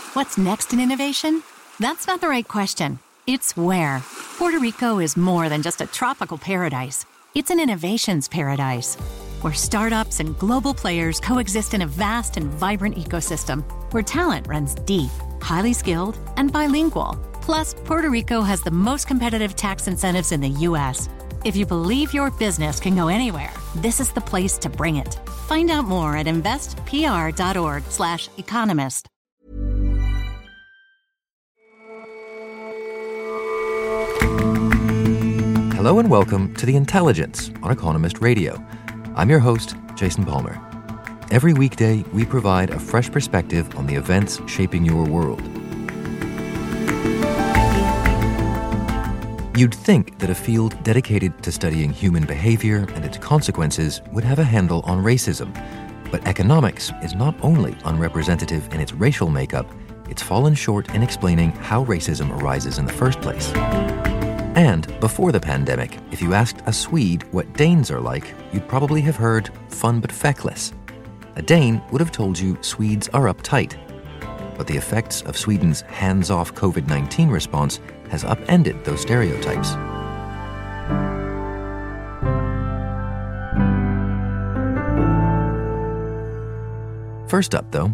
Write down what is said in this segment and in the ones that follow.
What's next in innovation? That's not the right question. It's where. Puerto Rico is more than just a tropical paradise. It's an innovations paradise, where startups and global players coexist in a vast and vibrant ecosystem, where talent runs deep, highly skilled, and bilingual. Plus, Puerto Rico has the most competitive tax incentives in the U.S. If you believe your business can go anywhere, this is the place to bring it. Find out more at investpr.org/economist. Hello and welcome to The Intelligence on Economist Radio. I'm your host, Jason Palmer. Every weekday, we provide a fresh perspective on the events shaping your world. You'd think that a field dedicated to studying human behavior and its consequences would have a handle on racism. But economics is not only unrepresentative in its racial makeup, it's fallen short in explaining how racism arises in the first place. And before the pandemic, if you asked a Swede what Danes are like, you'd probably have heard fun but feckless. A Dane would have told you Swedes are uptight. But the effects of Sweden's hands-off COVID-19 response has upended those stereotypes. First up, though,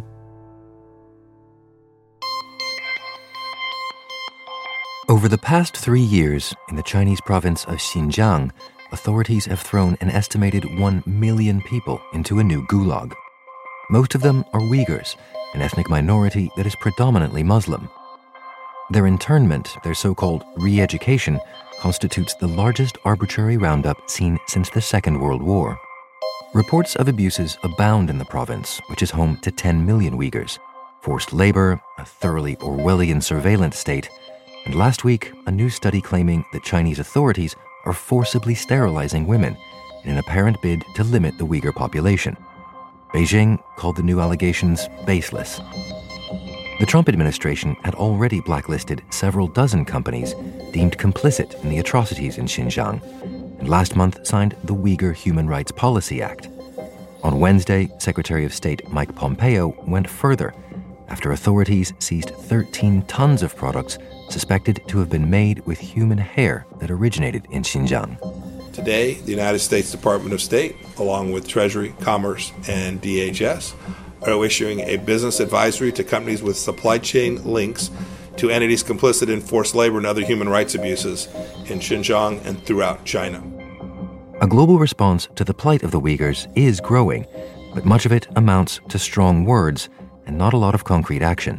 over the past 3 years, in the Chinese province of Xinjiang, authorities have thrown an estimated 1 million people into a new gulag. Most of them are Uyghurs, an ethnic minority that is predominantly Muslim. Their internment, their so-called re-education, constitutes the largest arbitrary roundup seen since the Second World War. Reports of abuses abound in the province, which is home to 10 million Uyghurs, forced labor, a thoroughly Orwellian surveillance state, and last week, a new study claiming that Chinese authorities are forcibly sterilizing women in an apparent bid to limit the Uyghur population. Beijing called the new allegations baseless. The Trump administration had already blacklisted several dozen companies deemed complicit in the atrocities in Xinjiang, and last month signed the Uyghur Human Rights Policy Act. On Wednesday, Secretary of State Mike Pompeo went further after authorities seized 13 tons of products suspected to have been made with human hair that originated in Xinjiang. Today, the United States Department of State, along with Treasury, Commerce, and DHS, are issuing a business advisory to companies with supply chain links to entities complicit in forced labor and other human rights abuses in Xinjiang and throughout China. A global response to the plight of the Uyghurs is growing, but much of it amounts to strong words and not a lot of concrete action.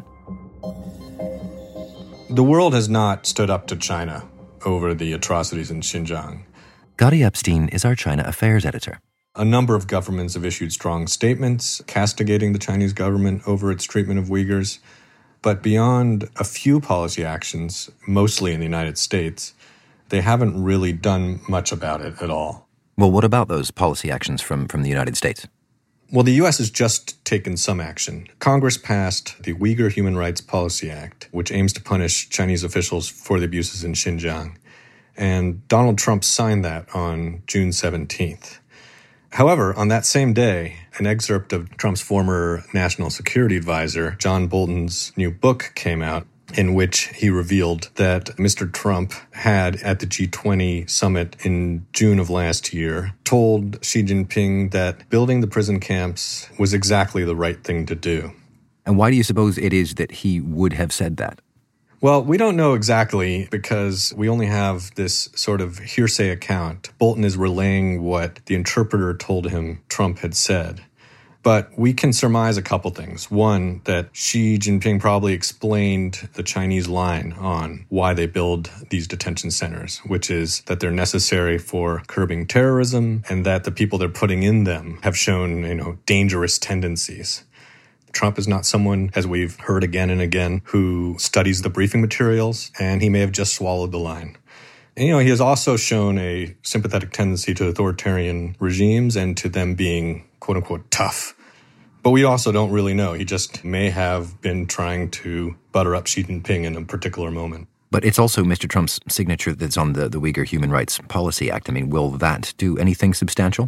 The world has not stood up to China over the atrocities in Xinjiang. Gadi Epstein is our China affairs editor. A number of governments have issued strong statements castigating the Chinese government over its treatment of Uyghurs. But beyond a few policy actions, mostly in the United States, they haven't really done much about it at all. Well, what about those policy actions from the United States? Well, the U.S. has just taken some action. Congress passed the Uyghur Human Rights Policy Act, which aims to punish Chinese officials for the abuses in Xinjiang. And Donald Trump signed that on June 17th. However, on that same day, an excerpt of Trump's former national security advisor, John Bolton's new book, came out, in which he revealed that Mr. Trump had, at the G20 summit in June of last year, told Xi Jinping that building the prison camps was exactly the right thing to do. And why do you suppose it is that he would have said that? Well, we don't know exactly because we only have this sort of hearsay account. Bolton is relaying what the interpreter told him Trump had said. But we can surmise a couple things. One, that Xi Jinping probably explained the Chinese line on why they build these detention centers, which is that they're necessary for curbing terrorism and that the people they're putting in them have shown, dangerous tendencies. Trump is not someone, as we've heard again and again, who studies the briefing materials, and he may have just swallowed the line. And, he has also shown a sympathetic tendency to authoritarian regimes and to them being, quote-unquote, tough. But we also don't really know. He just may have been trying to butter up Xi Jinping in a particular moment. But it's also Mr. Trump's signature that's on the Uyghur Human Rights Policy Act. I mean, will that do anything substantial?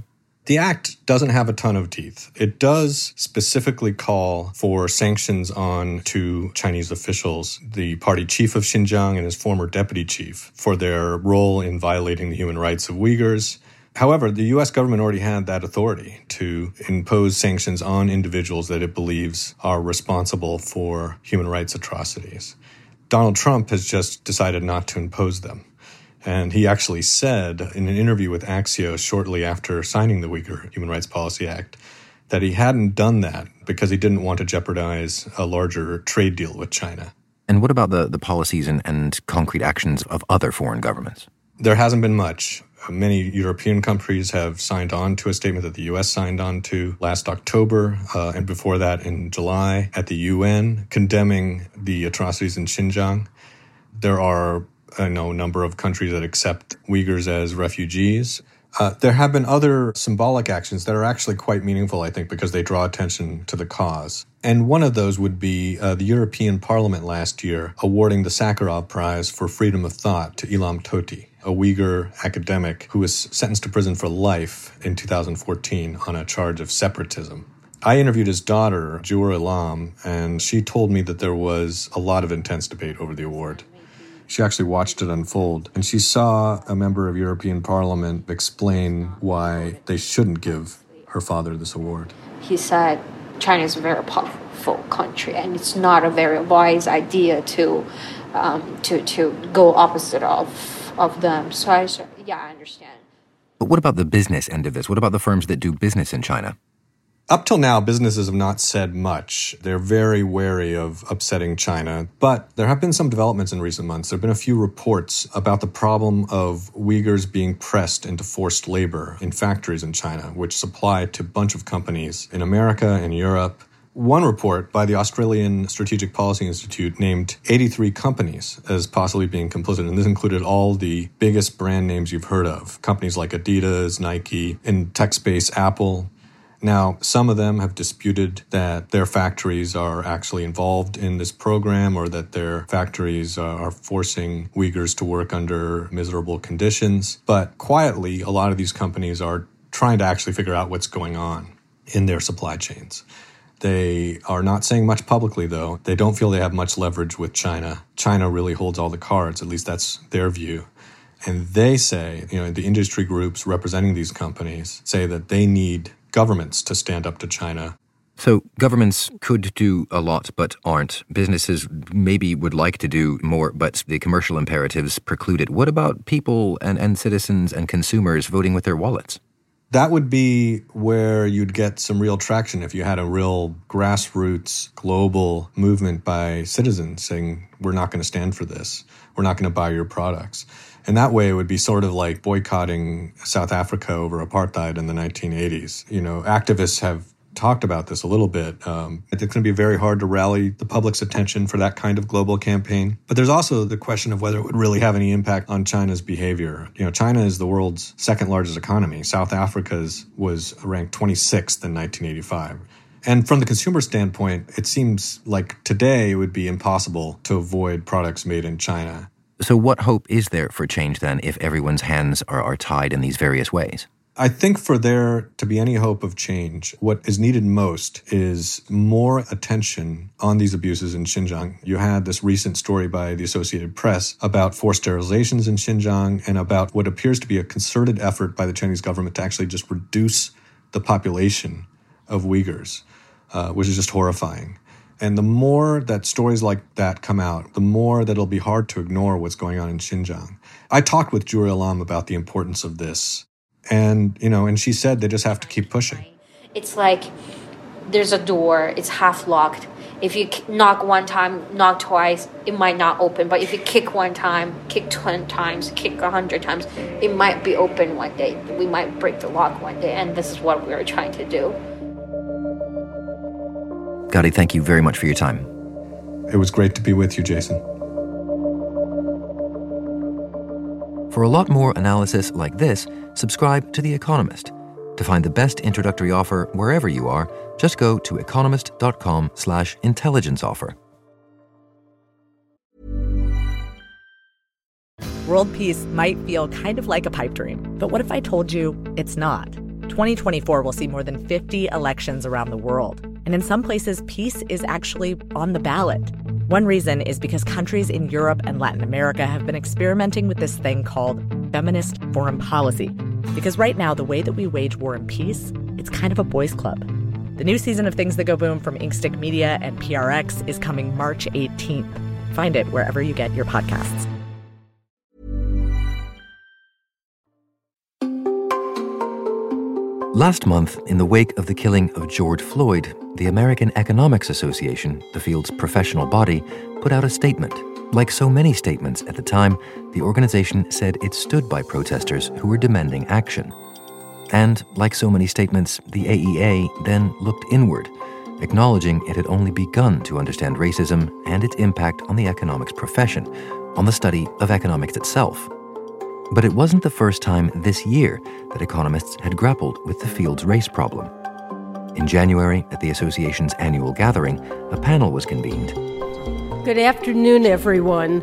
The act doesn't have a ton of teeth. It does specifically call for sanctions on two Chinese officials, the party chief of Xinjiang and his former deputy chief, for their role in violating the human rights of Uyghurs. However, the U.S. government already had that authority to impose sanctions on individuals that it believes are responsible for human rights atrocities. Donald Trump has just decided not to impose them. And he actually said in an interview with Axios shortly after signing the Uyghur Human Rights Policy Act that he hadn't done that because he didn't want to jeopardize a larger trade deal with China. And what about the policies and concrete actions of other foreign governments? There hasn't been much. Many European countries have signed on to a statement that the U.S. signed on to last October, and before that in July at the UN, condemning the atrocities in Xinjiang. There are a number of countries that accept Uyghurs as refugees. There have been other symbolic actions that are actually quite meaningful, I think, because they draw attention to the cause. And one of those would be the European Parliament last year awarding the Sakharov Prize for Freedom of Thought to Ilham Tohti, a Uyghur academic who was sentenced to prison for life in 2014 on a charge of separatism. I interviewed his daughter, Jur Ilham, and she told me that there was a lot of intense debate over the award. She actually watched it unfold, and she saw a member of European Parliament explain why they shouldn't give her father this award. He said China is a very powerful country, and it's not a very wise idea to go opposite of them. So I understand. But what about the business end of this? What about the firms that do business in China? Up till now, businesses have not said much. They're very wary of upsetting China. But there have been some developments in recent months. There have been a few reports about the problem of Uyghurs being pressed into forced labor in factories in China, which supply to a bunch of companies in America and Europe. One report by the Australian Strategic Policy Institute named 83 companies as possibly being complicit, and this included all the biggest brand names you've heard of, companies like Adidas, Nike, in tech space, Apple. Now, some of them have disputed that their factories are actually involved in this program or that their factories are forcing Uyghurs to work under miserable conditions. But quietly, a lot of these companies are trying to actually figure out what's going on in their supply chains. They are not saying much publicly, though. They don't feel they have much leverage with China. China really holds all the cards, at least that's their view. And they say, the industry groups representing these companies say that they need governments to stand up to China. So governments could do a lot but aren't. Businesses maybe would like to do more, but the commercial imperatives preclude it. What about people and citizens and consumers voting with their wallets? That would be where you'd get some real traction if you had a real grassroots global movement by citizens saying, we're not going to stand for this. We're not going to buy your products. And that way, it would be sort of like boycotting South Africa over apartheid in the 1980s. Activists have talked about this a little bit. It's going to be very hard to rally the public's attention for that kind of global campaign. But there's also the question of whether it would really have any impact on China's behavior. China is the world's second largest economy. South Africa's was ranked 26th in 1985. And from the consumer standpoint, it seems like today it would be impossible to avoid products made in China. So what hope is there for change then if everyone's hands are tied in these various ways? I think for there to be any hope of change, what is needed most is more attention on these abuses in Xinjiang. You had this recent story by the Associated Press about forced sterilizations in Xinjiang and about what appears to be a concerted effort by the Chinese government to actually just reduce the population of Uyghurs, which is just horrifying. And the more that stories like that come out, the more that it'll be hard to ignore what's going on in Xinjiang. I talked with Jur Ilham about the importance of this. And she said they just have to keep pushing. It's like there's a door, it's half locked. If you knock one time, knock twice, it might not open. But if you kick one time, kick 10 times, kick 100 times, it might be open one day. We might break the lock one day. And this is what we're trying to do. Gadi, thank you very much for your time. It was great to be with you, Jason. For a lot more analysis like this, subscribe to The Economist. To find the best introductory offer wherever you are, just go to economist.com/intelligence offer. World peace might feel kind of like a pipe dream, but what if I told you it's not? 2024 will see more than 50 elections around the world. And in some places, peace is actually on the ballot. One reason is because countries in Europe and Latin America have been experimenting with this thing called feminist foreign policy. Because right now, the way that we wage war and peace, it's kind of a boys' club. The new season of Things That Go Boom from Inkstick Media and PRX is coming March 18th. Find it wherever you get your podcasts. Last month, in the wake of the killing of George Floyd, the American Economics Association, the field's professional body, put out a statement. Like so many statements at the time, the organization said it stood by protesters who were demanding action. And, like so many statements, the AEA then looked inward, acknowledging it had only begun to understand racism and its impact on the economics profession, on the study of economics itself. But it wasn't the first time this year that economists had grappled with the field's race problem. In January, at the association's annual gathering, a panel was convened. Good afternoon, everyone.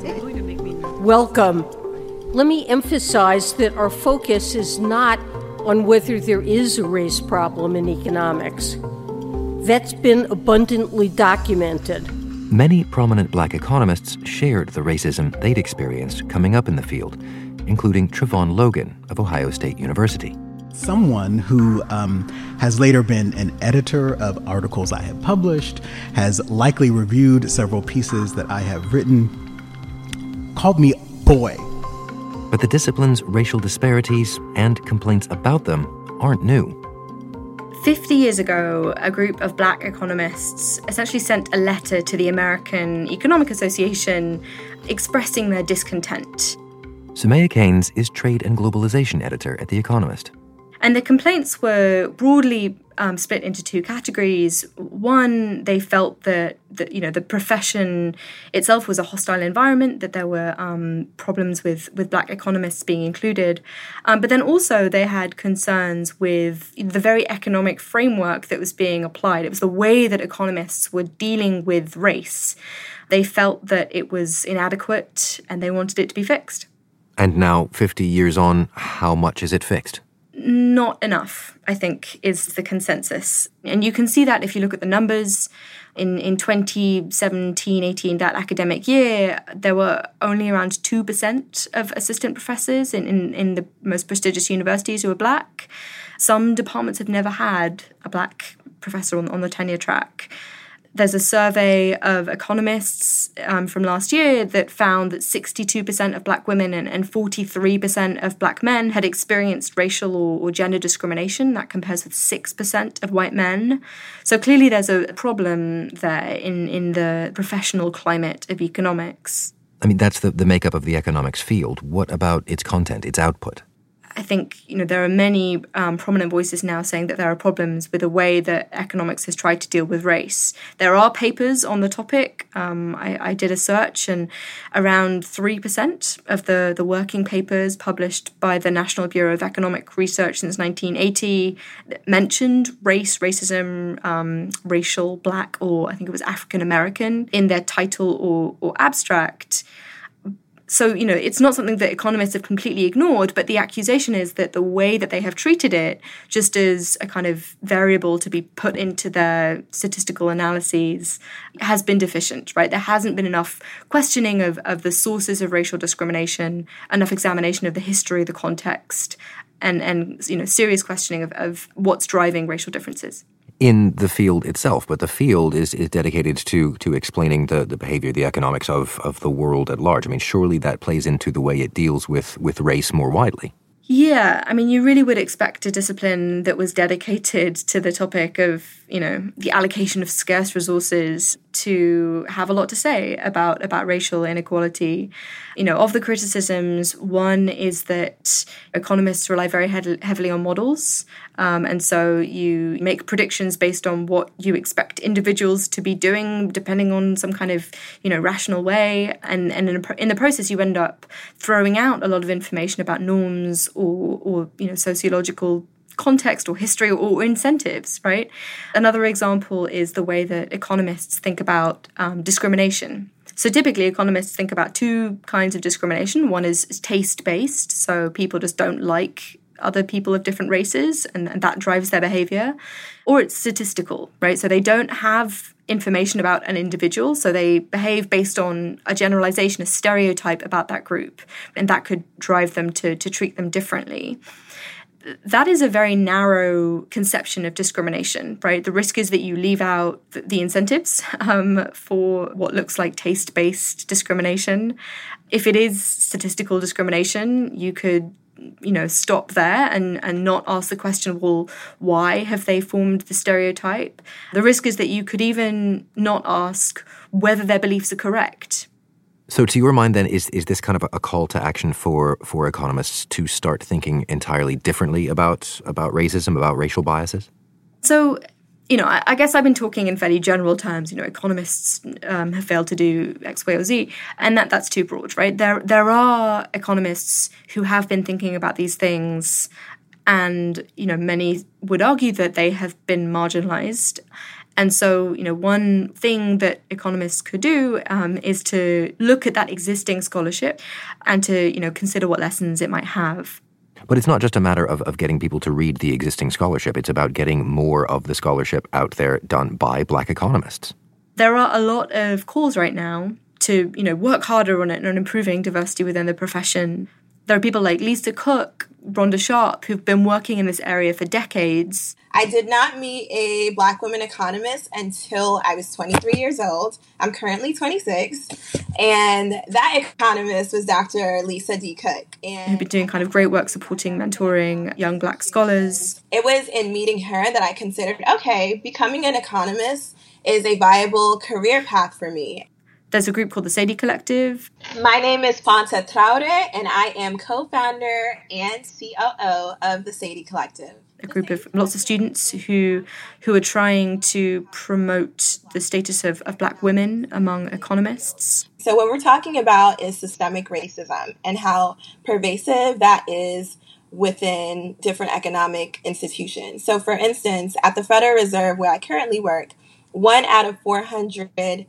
Welcome. Let me emphasize that our focus is not on whether there is a race problem in economics. That's been abundantly documented. Many prominent black economists shared the racism they'd experienced coming up in the field, including Trevon Logan of Ohio State University. Someone who has later been an editor of articles I have published, has likely reviewed several pieces that I have written, called me boy. But the discipline's racial disparities and complaints about them aren't new. 50 years ago, a group of black economists essentially sent a letter to the American Economic Association expressing their discontent. Soumaya Keynes is trade and globalization editor at The Economist. And the complaints were broadly split into two categories. One, they felt that the profession itself was a hostile environment, that there were problems with black economists being included. But then also they had concerns with the very economic framework that was being applied. It was the way that economists were dealing with race. They felt that it was inadequate and they wanted it to be fixed. And now, 50 years on, how much is it fixed? Not enough, I think, is the consensus. And you can see that if you look at the numbers. In 2017-18, that academic year, there were only around 2% of assistant professors in the most prestigious universities who were black. Some departments have never had a black professor on the tenure track. There's a survey of economists from last year that found that 62% of black women and 43% of black men had experienced racial or gender discrimination. That compares with 6% of white men. So clearly there's a problem there in the professional climate of economics. I mean, that's the makeup of the economics field. What about its content, its output? I think, there are many prominent voices now saying that there are problems with the way that economics has tried to deal with race. There are papers on the topic. I did a search, and around 3% of the working papers published by the National Bureau of Economic Research since 1980 mentioned race, racism, racial, black, or I think it was African American in their title or abstract. So, it's not something that economists have completely ignored, but the accusation is that the way that they have treated it, just as a kind of variable to be put into their statistical analyses, has been deficient, right? There hasn't been enough questioning of the sources of racial discrimination, enough examination of the history, the context, and serious questioning of what's driving racial differences. In the field itself, but the field is dedicated to explaining the behavior, the economics of the world at large. I mean, surely that plays into the way it deals with race more widely. Yeah, I mean, you really would expect a discipline that was dedicated to the topic of, the allocation of scarce resources to have a lot to say about racial inequality. Of the criticisms, one is that economists rely very heavily on models. And so you make predictions based on what you expect individuals to be doing, depending on some kind of, rational way. And in the process, you end up throwing out a lot of information about norms or sociological context or history or incentives, right? Another example is the way that economists think about discrimination. So typically economists think about two kinds of discrimination. One is taste-based, so people just don't like other people of different races, and that drives their behavior, or it's statistical, right? So they don't have information about an individual, so they behave based on a generalization, a stereotype about that group, and that could drive them to treat them differently. That is a very narrow conception of discrimination, right? The risk is that you leave out the incentives for what looks like taste-based discrimination. If it is statistical discrimination, you could stop there and not ask the question, well, why have they formed the stereotype? The risk is that you could even not ask whether their beliefs are correct. So to your mind, then, is this kind of a call to action for economists to start thinking entirely differently about racism, about racial biases? So, I guess I've been talking in fairly general terms. Economists have failed to do X, Y, or Z, and that's too broad, right? There are economists who have been thinking about these things, and many would argue that they have been marginalized. And so, one thing that economists could do is to look at that existing scholarship and to, consider what lessons it might have. But it's not just a matter of getting people to read the existing scholarship. It's about getting more of the scholarship out there done by Black economists. There are a lot of calls right now to, work harder on improving diversity within the profession. There are people like Lisa Cook, Rhonda Sharp, who've been working in this area for decades. I did not meet a Black woman economist until I was 23 years old. I'm currently 26. And that economist was Dr. Lisa D. Cook. And who've been doing kind of great work supporting, mentoring young Black scholars. It was in meeting her that I considered, okay, becoming an economist is a viable career path for me. There's a group called the Sadie Collective. My name is Fanta Traore, and I am co-founder and COO of the Sadie Collective. A group of lots of students who are trying to promote the status of Black women among economists. So what we're talking about is systemic racism and how pervasive that is within different economic institutions. So for instance, at the Federal Reserve, where I currently work, 1 out of 409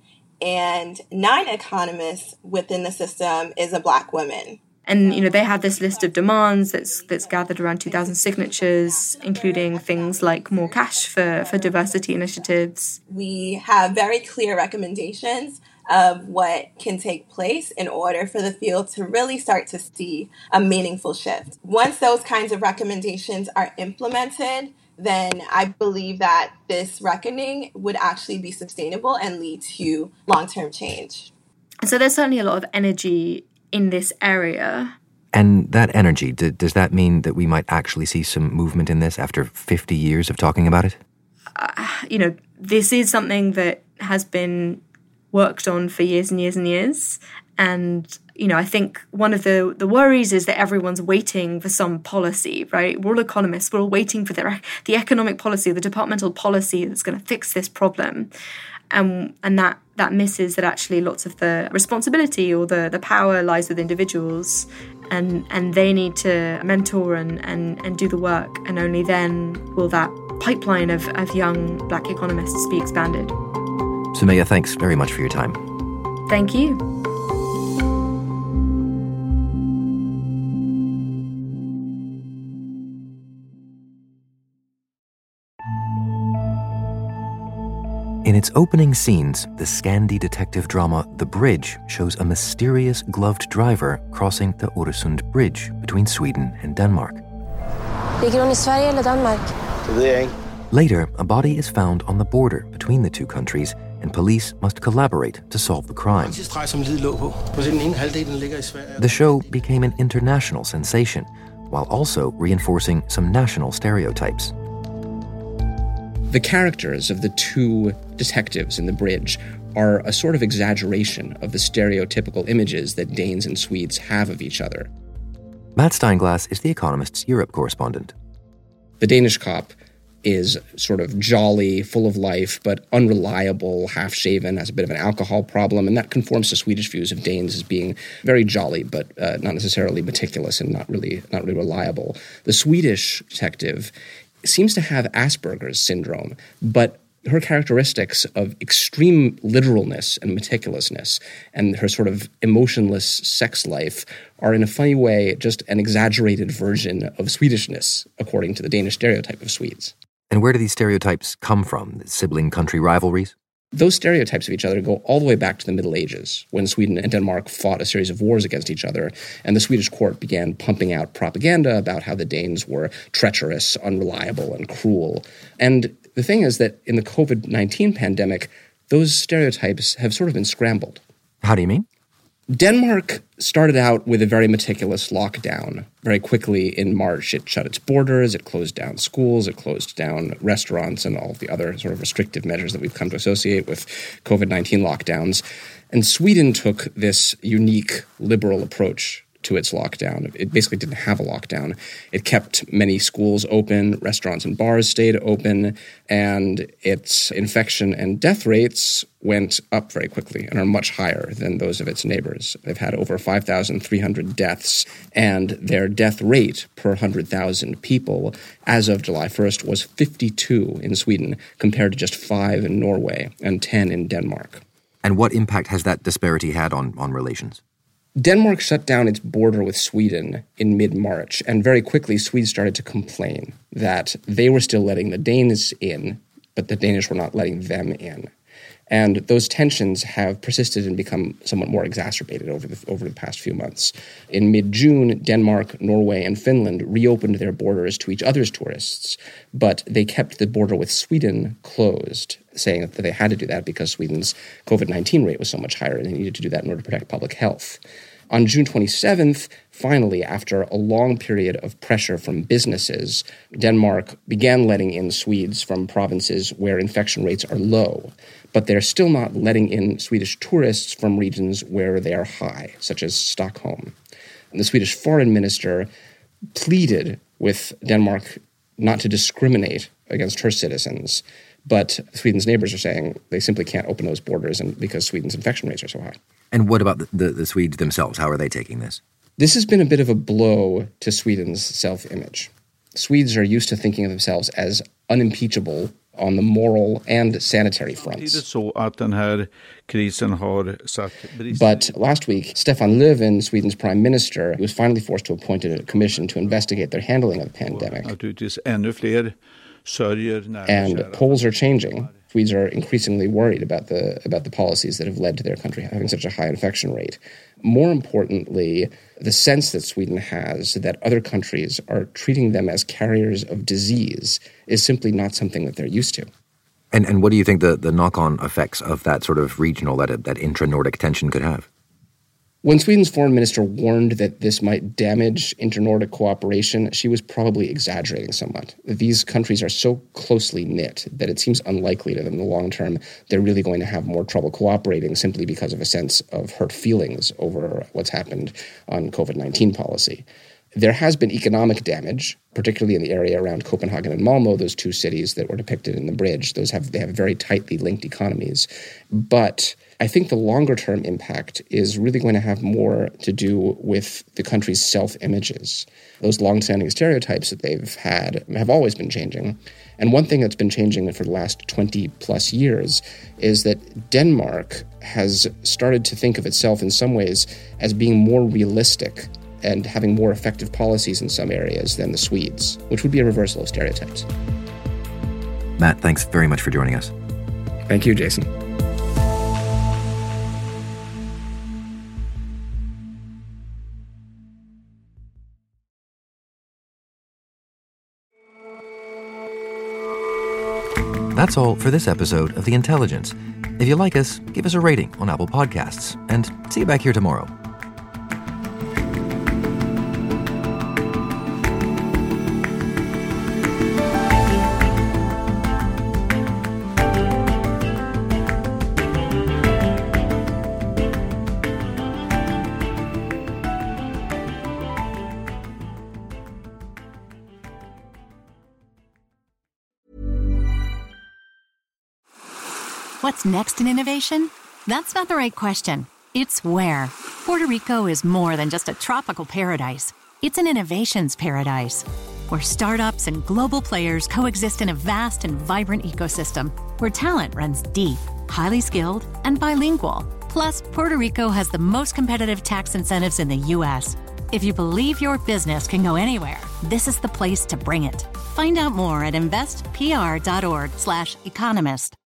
economists within the system is a Black woman. And, they have this list of demands that's gathered around 2,000 signatures, including things like more cash for diversity initiatives. We have very clear recommendations of what can take place in order for the field to really start to see a meaningful shift. Once those kinds of recommendations are implemented, then I believe that this reckoning would actually be sustainable and lead to long-term change. So there's certainly a lot of energy in this area. And that energy, does that mean that we might actually see some movement in this after 50 years of talking about it? This is something that has been worked on for years and years and years. And, I think one of the worries is that everyone's waiting for some policy, right? We're all economists. We're all waiting for the economic policy, the departmental policy that's going to fix this problem. And that misses that actually lots of the responsibility or the power lies with individuals, and they need to mentor and do the work. And only then will that pipeline of young Black economists be expanded. Soumaya, thanks very much for your time. Thank you. In its opening scenes, the Scandi detective drama The Bridge shows a mysterious gloved driver crossing the Öresund Bridge between Sweden and Denmark. Ligger hon I Sverige eller Danmark? Later, a body is found on the border between the two countries, and police must collaborate to solve the crime. The show became an international sensation, while also reinforcing some national stereotypes. The characters of the two detectives in The Bridge are a sort of exaggeration of the stereotypical images that Danes and Swedes have of each other. Matt Steinglass is The Economist's Europe correspondent. The Danish cop is sort of jolly, full of life, but unreliable, half-shaven, has a bit of an alcohol problem, and that conforms to Swedish views of Danes as being very jolly, but not necessarily meticulous and not really reliable. The Swedish detective seems to have Asperger's syndrome, but her characteristics of extreme literalness and meticulousness and her sort of emotionless sex life are in a funny way just an exaggerated version of Swedishness, according to the Danish stereotype of Swedes. And where do these stereotypes come from? The sibling country rivalries? Those stereotypes of each other go all the way back to the Middle Ages, when Sweden and Denmark fought a series of wars against each other, and the Swedish court began pumping out propaganda about how the Danes were treacherous, unreliable, and cruel. And the thing is that in the COVID-19 pandemic, those stereotypes have sort of been scrambled. How do you mean? Denmark started out with a very meticulous lockdown. Very quickly in March, it shut its borders, it closed down schools, it closed down restaurants and all of the other sort of restrictive measures that we've come to associate with COVID-19 lockdowns. And Sweden took this unique liberal approach to its lockdown. It basically didn't have a lockdown. It kept many schools open, restaurants and bars stayed open, and its infection and death rates went up very quickly and are much higher than those of its neighbors. They've had over 5,300 deaths, and their death rate per 100,000 people as of July 1st was 52 in Sweden, compared to just 5 in Norway and 10 in Denmark. And what impact has that disparity had on relations? Denmark shut down its border with Sweden in mid-March, and very quickly Swedes started to complain that they were still letting the Danes in, but the Danish were not letting them in. And those tensions have persisted and become somewhat more exacerbated over the past few months. In mid-June, Denmark, Norway, and Finland reopened their borders to each other's tourists, but they kept the border with Sweden closed, saying that they had to do that because Sweden's COVID-19 rate was so much higher and they needed to do that in order to protect public health. On June 27th, finally, after a long period of pressure from businesses, Denmark began letting in Swedes from provinces where infection rates are low, but they're still not letting in Swedish tourists from regions where they are high, such as Stockholm. And the Swedish foreign minister pleaded with Denmark not to discriminate against her citizens, but Sweden's neighbors are saying they simply can't open those borders because Sweden's infection rates are so high. And what about the Swedes themselves? How are they taking this? This has been a bit of a blow to Sweden's self-image. Swedes are used to thinking of themselves as unimpeachable on the moral and sanitary fronts. But last week, Stefan Löfven, Sweden's prime minister, was finally forced to appoint a commission to investigate their handling of the pandemic. And polls are changing. Swedes are increasingly worried about the policies that have led to their country having such a high infection rate. More importantly, the sense that Sweden has that other countries are treating them as carriers of disease is simply not something that they're used to. And what do you think the knock-on effects of that sort of regional, that intra-Nordic tension could have? When Sweden's foreign minister warned that this might damage inter-Nordic cooperation, she was probably exaggerating somewhat. These countries are so closely knit that it seems unlikely to them in the long term they're really going to have more trouble cooperating simply because of a sense of hurt feelings over what's happened on COVID-19 policy. There has been economic damage, particularly in the area around Copenhagen and Malmö, those two cities that were depicted in the bridge. They have very tightly linked economies. But I think the longer-term impact is really going to have more to do with the country's self-images. Those long-standing stereotypes that they've had have always been changing. And one thing that's been changing for the last 20-plus years is that Denmark has started to think of itself in some ways as being more realistic and having more effective policies in some areas than the Swedes, which would be a reversal of stereotypes. Matt, thanks very much for joining us. Thank you, Jason. That's all for this episode of The Intelligence. If you like us, give us a rating on Apple Podcasts, and see you back here tomorrow. What's next in innovation? That's not the right question. It's where. Puerto Rico is more than just a tropical paradise. It's an innovations paradise. where startups and global players coexist in a vast and vibrant ecosystem, where talent runs deep, highly skilled, and bilingual. Plus, Puerto Rico has the most competitive tax incentives in the U.S. If you believe your business can go anywhere, this is the place to bring it. Find out more at investpr.org/economist.